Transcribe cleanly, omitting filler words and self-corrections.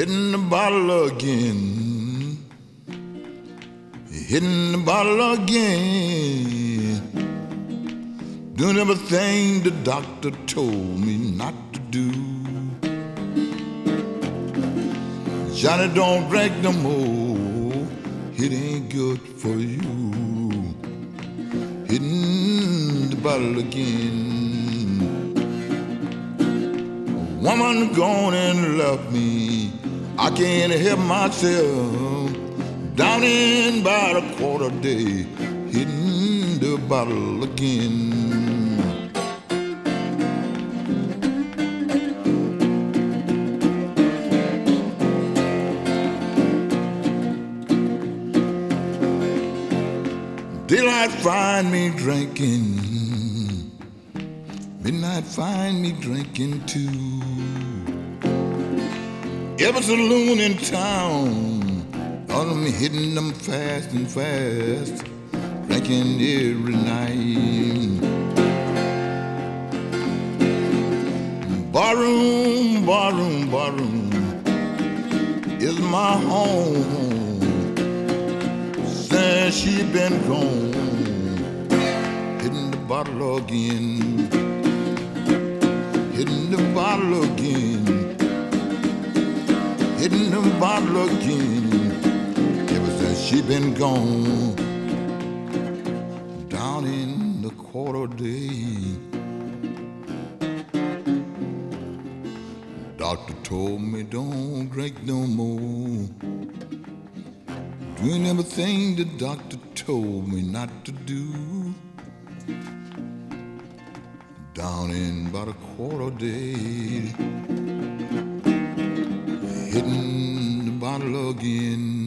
Hitting the bottle again, hitting the bottle again, doing everything the doctor told me not to do. Johnny, don't drink no more, it ain't good for you. Hitting the bottle again. Woman gone and left me, I can't help myself. Down in by the quarter day, hitting the bottle again. Daylight find me drinking, midnight find me drinking too. Every saloon in town, all of me hitting them fast and fast, drinking every night. Barroom, barroom, barroom is my home since she been gone. Hitting the bottle again, hitting the bottle again, hitting the bottle again. Ever since she been gone, down in the quarter day. Doctor told me don't drink no more, doing everything the doctor told me not to do. Down in about a quarter day, hitting the bottle again.